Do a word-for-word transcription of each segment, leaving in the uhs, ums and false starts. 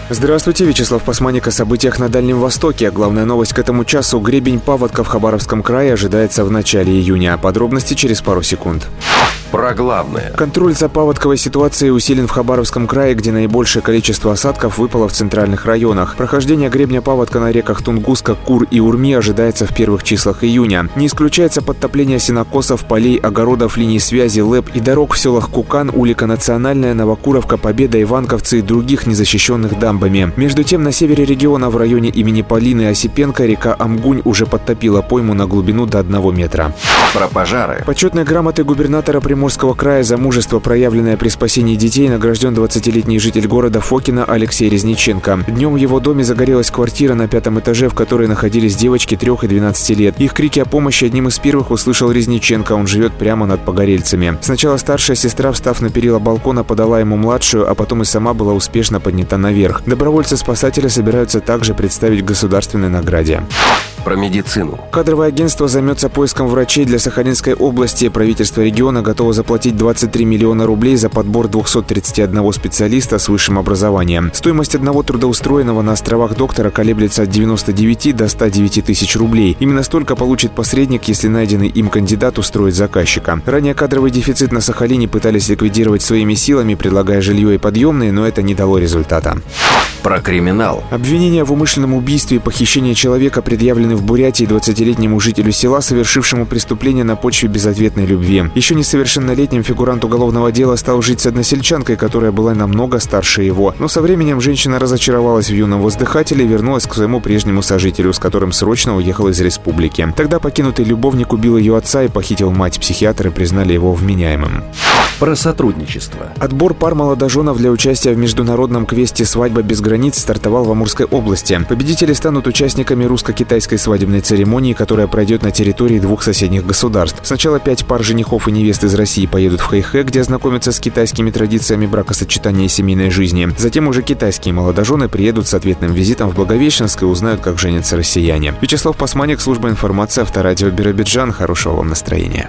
Здравствуйте, Вячеслав Пасманик о событиях на Дальнем Востоке. Главная новость к этому часу – гребень паводка в Хабаровском крае ожидается в начале июня. Подробности через пару секунд. Про главное. Контроль за паводковой ситуацией усилен в Хабаровском крае, где наибольшее количество осадков выпало в центральных районах. Прохождение гребня паводка на реках Тунгуска, Кур и Урми ожидается в первых числах июня. Не исключается подтопление сенокосов, полей, огородов, линий связи, ЛЭП и дорог в селах Кукан, Улика Национальная, Новокуровка, Победа, Иванковцы и других незащищенных дамбами. Между тем, на севере региона в районе имени Полины и Осипенко река Амгунь уже подтопила пойму на глубину до одного метра. Про пожары. Почетной грамотой губернатора Приморского края за мужество, проявленное при спасении детей, награжден двадцатилетний житель города Фокино Алексей Резниченко. Днем в его доме загорелась квартира на пятом этаже, в которой находились девочки трёх и двенадцати лет. Их крики о помощи одним из первых услышал Резниченко. Он живет прямо над погорельцами. Сначала старшая сестра, встав на перила балкона, подала ему младшую, а потом и сама была успешно поднята наверх. Добровольцы-спасатели собираются также представить государственной награде. Про медицину. Кадровое агентство займется поиском врачей для Сахалинской области. Правительство региона готово заплатить двадцать три миллиона рублей за подбор двухсот тридцати одного специалиста с высшим образованием. Стоимость одного трудоустроенного на островах доктора колеблется от девяноста девяти до ста девяти тысяч рублей. Именно столько получит посредник, если найденный им кандидат устроит заказчика. Ранее кадровый дефицит на Сахалине пытались ликвидировать своими силами, предлагая жилье и подъемные, но это не дало результата. Про криминал. Обвинения в умышленном убийстве и похищении человека предъявлены в Бурятии двадцатилетнему жителю села, совершившему преступление на почве безответной любви. Еще несовершеннолетним фигурант уголовного дела стал жить с односельчанкой, которая была намного старше его. Но со временем женщина разочаровалась в юном воздыхателе и вернулась к своему прежнему сожителю, с которым срочно уехала из республики. Тогда покинутый любовник убил ее отца и похитил мать. Психиатры признали его вменяемым. Про сотрудничество. Отбор пар молодоженов для участия в международном квесте «Свадьба без границ» стартовал в Амурской области. Победители станут участниками русско-китайской свадебной церемонии, которая пройдет на территории двух соседних государств. Сначала пять пар женихов и невест из России поедут в Хэйхэ, где ознакомятся с китайскими традициями бракосочетания и семейной жизни. Затем уже китайские молодожены приедут с ответным визитом в Благовещенск и узнают, как женятся россияне. Вячеслав Пасманик, служба информации, Авторадио Биробиджан. Хорошего вам настроения.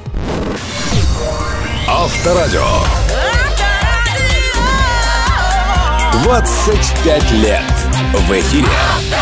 Авторадио. двадцать пять лет в эфире.